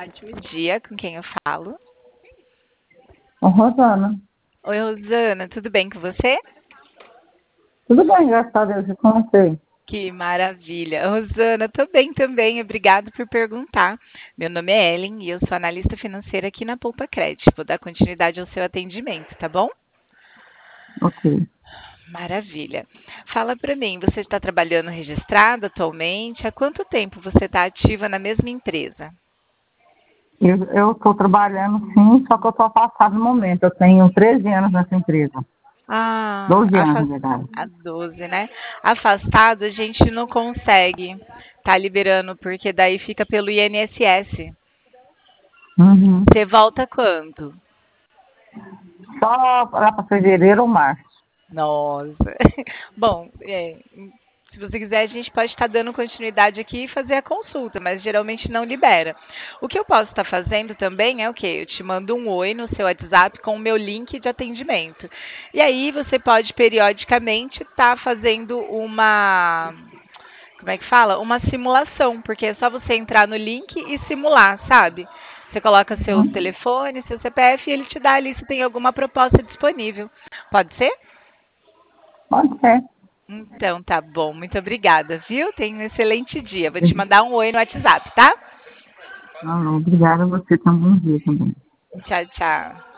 Ótimo dia, com quem eu falo? Ô, Rosana, Oi, Rosana, tudo bem com você? tudo bem, graças a Deus, e com você? Que maravilha. Rosana, tô bem também, obrigado por perguntar. Meu nome é Ellen e eu sou analista financeira aqui na Poupa Cred. Vou dar continuidade ao seu atendimento, tá bom? Ok. Maravilha. Fala pra mim, você está trabalhando registrado atualmente? Há quanto tempo você está ativa na mesma empresa? Eu estou trabalhando sim, só que eu estou afastada no momento. Eu tenho 13 anos nessa empresa. Ah, 12 anos, na verdade. a 12, né? Afastado a gente não consegue tá liberando, porque daí fica pelo INSS. Uhum. Você volta quando? Só lá para fevereiro ou março. Nossa. Bom, se você quiser, a gente pode estar dando continuidade aqui e fazer a consulta, mas geralmente não libera. O que eu posso estar fazendo também é o quê? Eu te mando um oi no seu WhatsApp com o meu link de atendimento. E aí você pode periodicamente estar fazendo uma, como é que fala? Uma simulação, porque é só você entrar no link e simular, sabe? Você coloca seu Uhum. telefone, seu CPF e ele te dá ali se tem alguma proposta disponível. Pode ser? Pode ser. Então tá bom, muito obrigada, viu? Tenha um excelente dia. Vou te mandar um oi no WhatsApp, tá? Obrigada a você, tenha um bom dia também. Tchau, tchau.